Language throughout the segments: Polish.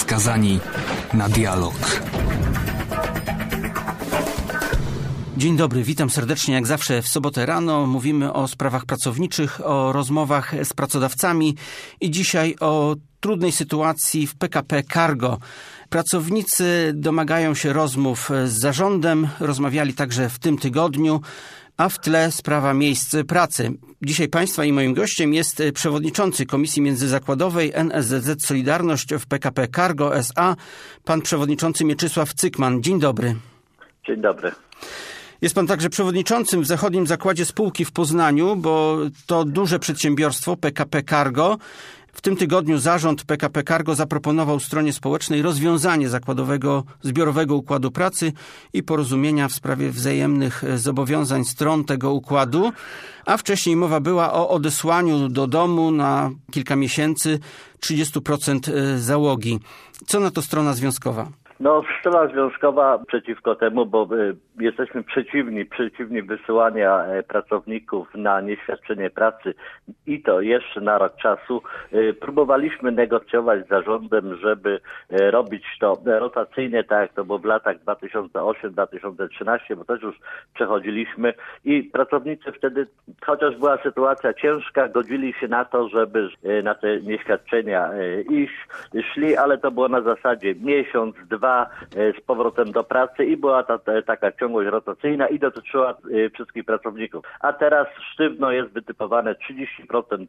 skazani na dialog. Dzień dobry, witam serdecznie. Jak zawsze w sobotę rano mówimy o sprawach pracowniczych, o rozmowach z pracodawcami i dzisiaj o trudnej sytuacji w PKP Cargo. Pracownicy domagają się rozmów z zarządem, rozmawiali także w tym tygodniu, a w tle sprawa miejsc pracy. Dzisiaj Państwa i moim gościem jest przewodniczący Komisji Międzyzakładowej NSZZ Solidarność w PKP Cargo S.A., pan przewodniczący Mieczysław Cykman. Dzień dobry. Dzień dobry. Jest pan także przewodniczącym w Zachodnim Zakładzie Spółki w Poznaniu, bo to duże przedsiębiorstwo PKP Cargo. W tym tygodniu zarząd PKP Cargo zaproponował stronie społecznej rozwiązanie zakładowego zbiorowego układu pracy i porozumienia w sprawie wzajemnych zobowiązań stron tego układu, a wcześniej mowa była o odesłaniu do domu na kilka miesięcy 30% załogi. Co na to strona związkowa? Strona związkowa przeciwko temu, bo jesteśmy przeciwni wysyłania pracowników na nieświadczenie pracy i to jeszcze na rok czasu. Próbowaliśmy negocjować z zarządem, żeby robić to rotacyjnie, tak jak to było w latach 2008-2013, bo też już przechodziliśmy i pracownicy wtedy, chociaż była sytuacja ciężka, godzili się na to, żeby na te nieświadczenia szli, ale to było na zasadzie miesiąc, dwa z powrotem do pracy i była taka ciągłość rotacyjna i dotyczyła wszystkich pracowników. A teraz sztywno jest wytypowane 30%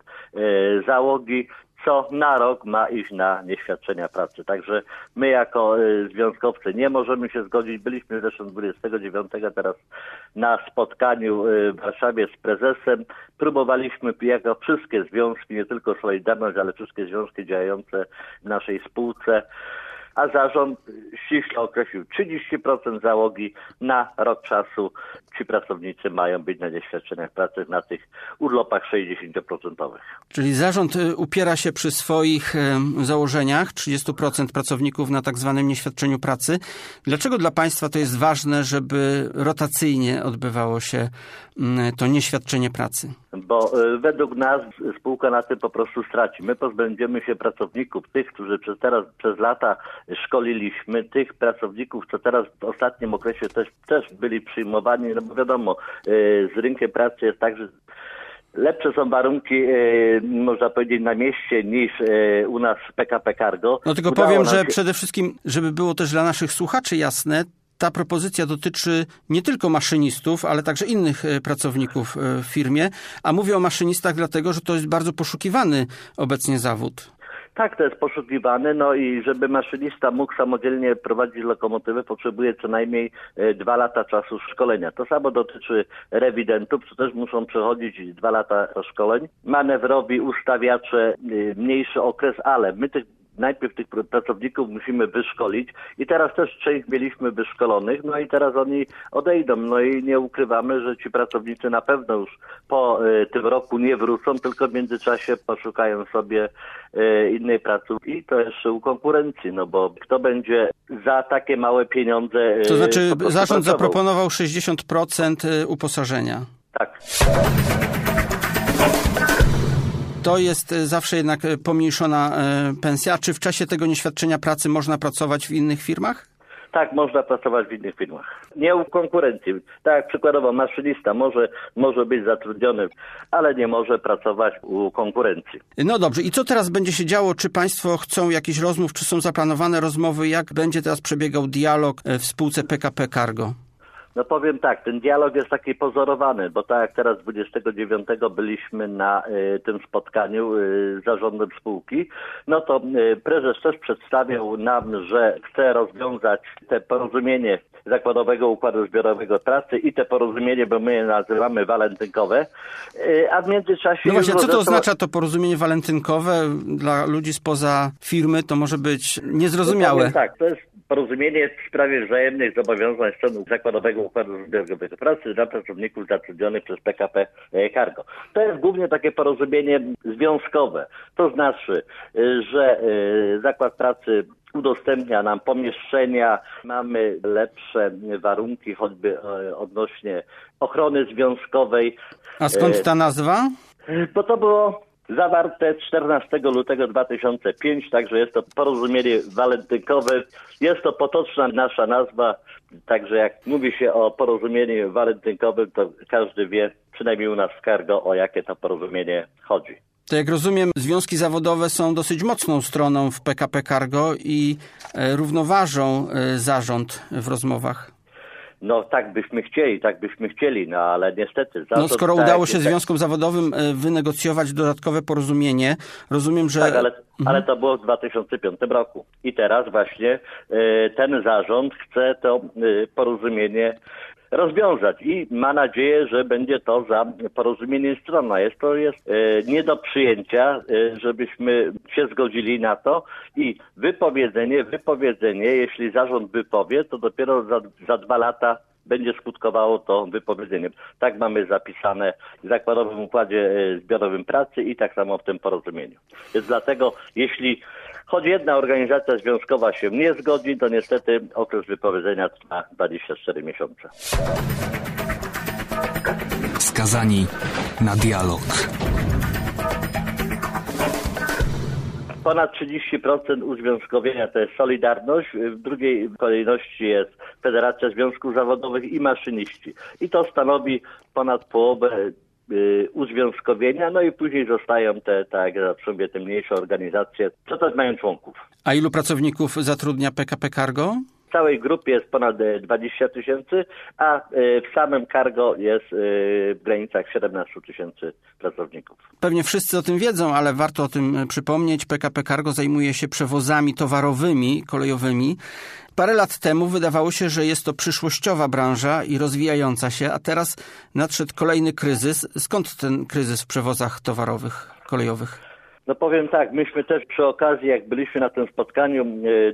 załogi, co na rok ma iść na nieświadczenia pracy. Także my jako związkowcy nie możemy się zgodzić. Byliśmy zresztą 29 teraz na spotkaniu w Warszawie z prezesem. Próbowaliśmy jako wszystkie związki, nie tylko Solidarność, ale wszystkie związki działające w naszej spółce, a zarząd ściśle określił 30% załogi na rok czasu. Ci pracownicy mają być na nieświadczeniach pracy na tych urlopach 60%. Czyli zarząd upiera się przy swoich założeniach, 30% pracowników na tak zwanym nieświadczeniu pracy. Dlaczego dla Państwa to jest ważne, żeby rotacyjnie odbywało się to nieświadczenie pracy? Bo według nas spółka na tym po prostu straci. My pozbędziemy się pracowników, tych, którzy przez lata szkoliliśmy, tych pracowników, co teraz w ostatnim okresie też byli przyjmowani, no bo wiadomo, z rynkiem pracy jest tak, że lepsze są warunki, można powiedzieć, na mieście niż u nas w PKP Cargo. No tylko powiem, że przede wszystkim, żeby było też dla naszych słuchaczy jasne, ta propozycja dotyczy nie tylko maszynistów, ale także innych pracowników w firmie, a mówię o maszynistach dlatego, że to jest bardzo poszukiwany obecnie zawód. Tak, to jest poszukiwane, i żeby maszynista mógł samodzielnie prowadzić lokomotywę, potrzebuje co najmniej 2 lata czasu szkolenia. To samo dotyczy rewidentów, co też muszą przechodzić 2 lata szkoleń. Manewrowi, ustawiacze, mniejszy okres, ale my najpierw tych pracowników musimy wyszkolić i teraz też część mieliśmy wyszkolonych, i teraz oni odejdą. I nie ukrywamy, że ci pracownicy na pewno już po tym roku nie wrócą, tylko w międzyczasie poszukają sobie innej pracy i to jeszcze u konkurencji, bo kto będzie za takie małe pieniądze... To znaczy zarząd zaproponował 60% uposażenia. Tak. To jest zawsze jednak pomniejszona pensja. Czy w czasie tego nieświadczenia pracy można pracować w innych firmach? Tak, można pracować w innych firmach. Nie u konkurencji. Tak jak przykładowo maszynista może być zatrudniony, ale nie może pracować u konkurencji. No dobrze. I co teraz będzie się działo? Czy Państwo chcą jakichś rozmów? Czy są zaplanowane rozmowy? Jak będzie teraz przebiegał dialog w spółce PKP Cargo? Powiem tak, ten dialog jest taki pozorowany, bo tak jak teraz 29 byliśmy na tym spotkaniu z zarządem spółki, to prezes też przedstawiał nam, że chce rozwiązać te porozumienie zakładowego układu zbiorowego pracy i te porozumienie, bo my je nazywamy walentynkowe, a w międzyczasie... No właśnie, co to oznacza to porozumienie walentynkowe? Dla ludzi spoza firmy to może być niezrozumiałe. Tak, to jest porozumienie w sprawie wzajemnych zobowiązań stron zakładowego układu zbiorowego pracy dla pracowników zatrudnionych przez PKP Cargo. To jest głównie takie porozumienie związkowe. To znaczy, że zakład pracy udostępnia nam pomieszczenia, mamy lepsze warunki choćby odnośnie ochrony związkowej. A skąd ta nazwa? Bo to było zawarte 14 lutego 2005, także jest to porozumienie walentynkowe. Jest to potoczna nasza nazwa, także jak mówi się o porozumieniu walentynkowym, to każdy wie, przynajmniej u nas w Cargo, o jakie to porozumienie chodzi. To jak rozumiem, związki zawodowe są dosyć mocną stroną w PKP Cargo i równoważą zarząd w rozmowach. No tak byśmy chcieli, no ale niestety... Skoro udało się związkom zawodowym wynegocjować dodatkowe porozumienie, rozumiem, że... Tak, ale to było w 2005 roku. I teraz właśnie ten zarząd chce to porozumienie rozwiązać i ma nadzieję, że będzie to za porozumienie stronna. To jest nie do przyjęcia, żebyśmy się zgodzili na to i wypowiedzenie, jeśli zarząd wypowie, to dopiero za 2 lata będzie skutkowało to wypowiedzeniem. Tak mamy zapisane w Zakładowym Układzie Zbiorowym Pracy i tak samo w tym porozumieniu. Więc dlatego, jeśli choć jedna organizacja związkowa się nie zgodzi, to niestety okres wypowiedzenia trwa 24 miesiące. Skazani na dialog. Ponad 30% uzwiązkowienia to jest Solidarność, w drugiej kolejności jest Federacja Związków Zawodowych i maszyniści. I to stanowi ponad połowę uzwiązkowienia, no i później zostają te mniejsze organizacje, co też mają członków. A ilu pracowników zatrudnia PKP Cargo? W całej grupie jest ponad 20 000, a w samym Cargo jest w granicach 17 000 pracowników. Pewnie wszyscy o tym wiedzą, ale warto o tym przypomnieć. PKP Cargo zajmuje się przewozami towarowymi, kolejowymi. Parę lat temu wydawało się, że jest to przyszłościowa branża i rozwijająca się, a teraz nadszedł kolejny kryzys. Skąd ten kryzys w przewozach towarowych, kolejowych? No powiem tak, myśmy też przy okazji, jak byliśmy na tym spotkaniu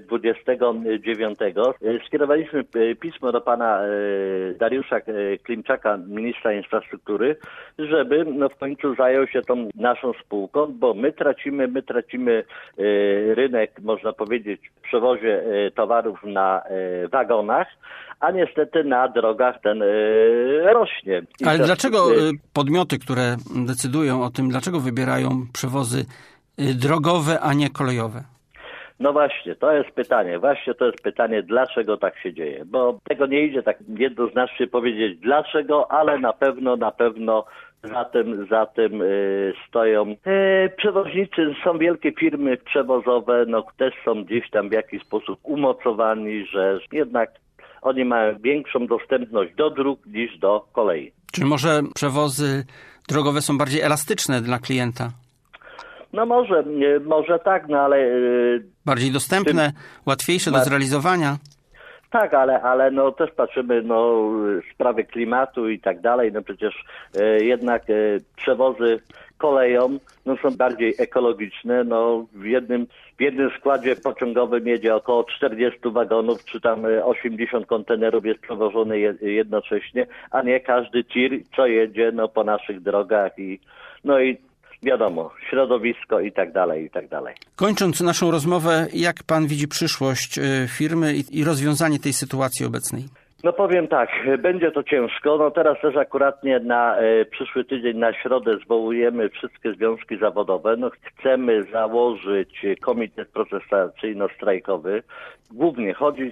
29, skierowaliśmy pismo do pana Dariusza Klimczaka, ministra infrastruktury, żeby w końcu zajął się tą naszą spółką, bo my tracimy rynek, można powiedzieć, w przewozie towarów na wagonach, a niestety na drogach ten rośnie. Ale dlaczego podmioty, które decydują o tym, dlaczego wybierają przewozy drogowe, a nie kolejowe? No właśnie, to jest pytanie, dlaczego tak się dzieje, bo tego nie idzie tak jednoznacznie powiedzieć dlaczego, ale na pewno za tym stoją przewoźnicy, są wielkie firmy przewozowe, też są gdzieś tam w jakiś sposób umocowani, że jednak oni mają większą dostępność do dróg niż do kolei. Czy może przewozy drogowe są bardziej elastyczne dla klienta? No może tak, ale... Bardziej dostępne, łatwiejsze do zrealizowania? Tak, ale też patrzymy sprawy klimatu i tak dalej, przecież jednak przewozy koleją są bardziej ekologiczne, w jednym składzie pociągowym jedzie około 40 wagonów, czy tam 80 kontenerów jest przewożone jednocześnie, a nie każdy tir, co jedzie po naszych drogach i wiadomo, środowisko i tak dalej. Kończąc naszą rozmowę, jak pan widzi przyszłość firmy i rozwiązanie tej sytuacji obecnej? No powiem tak, będzie to ciężko. Teraz też akuratnie na przyszły tydzień, na środę zwołujemy wszystkie związki zawodowe. Chcemy założyć komitet protestacyjno-strajkowy. Głównie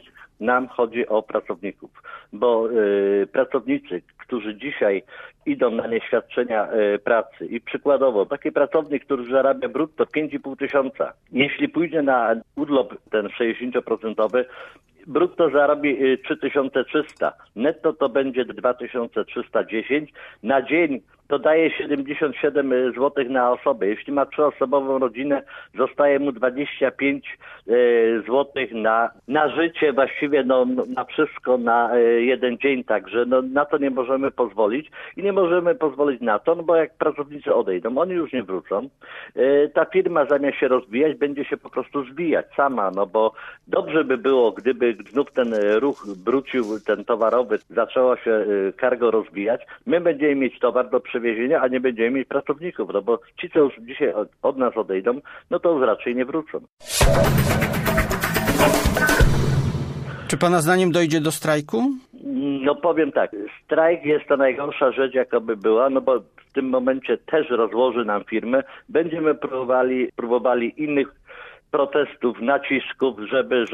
chodzi o pracowników, bo pracownicy, którzy dzisiaj idą na nieświadczenia pracy i przykładowo taki pracownik, który zarabia brutto 5,5 tysiąca, jeśli pójdzie na urlop ten 60%, brutto zarobi 3300, netto to będzie 2310, na dzień to daje 77 zł na osobę. Jeśli ma 3-osobową rodzinę, zostaje mu 25 zł na życie, właściwie na wszystko, na jeden dzień. Także na to nie możemy pozwolić i nie możemy pozwolić na to, bo jak pracownicy odejdą, oni już nie wrócą. Ta firma zamiast się rozwijać, będzie się po prostu zwijać sama, bo dobrze by było, gdyby znów ten ruch wrócił, ten towarowy, zaczęło się Cargo rozwijać. My będziemy mieć towar do przewiezienia, a nie będziemy mieć pracowników, bo ci, co już dzisiaj od nas odejdą, to już raczej nie wrócą. Czy pana zdaniem dojdzie do strajku? Powiem tak, strajk jest to najgorsza rzecz, jaka by była, bo tym momencie też rozłoży nam firmę. Będziemy próbowali innych protestów, nacisków, żeby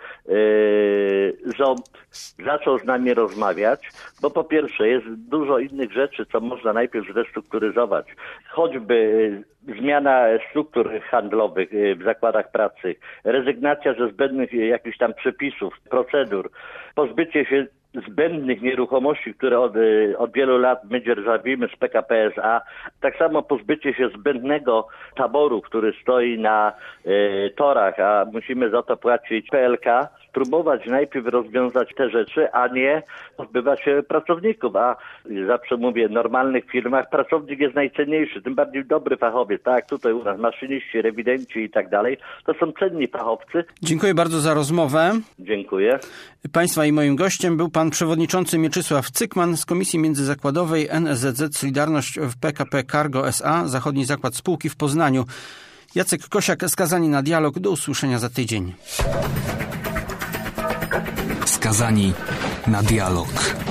rząd zaczął z nami rozmawiać, bo po pierwsze jest dużo innych rzeczy, co można najpierw zrestrukturyzować. Choćby zmiana struktur handlowych w zakładach pracy, rezygnacja ze zbędnych jakichś tam przepisów, procedur, pozbycie się zbędnych nieruchomości, które od wielu lat my dzierżawimy z PKP SA, tak samo pozbycie się zbędnego taboru, który stoi na torach, a musimy za to płacić PLK, spróbować najpierw rozwiązać te rzeczy, a nie pozbywać się pracowników. A zawsze mówię, w normalnych firmach pracownik jest najcenniejszy, tym bardziej dobry fachowiec, tak jak tutaj u nas maszyniści, rewidenci i tak dalej, to są cenni fachowcy. Dziękuję bardzo za rozmowę. Dziękuję. Państwa i moim gościem był pan przewodniczący Mieczysław Cykman z Komisji Międzyzakładowej NSZZ Solidarność w PKP Cargo SA, Zachodni Zakład Spółki w Poznaniu. Jacek Kosiak, Skazani na dialog. Do usłyszenia za tydzień. Skazani na dialog.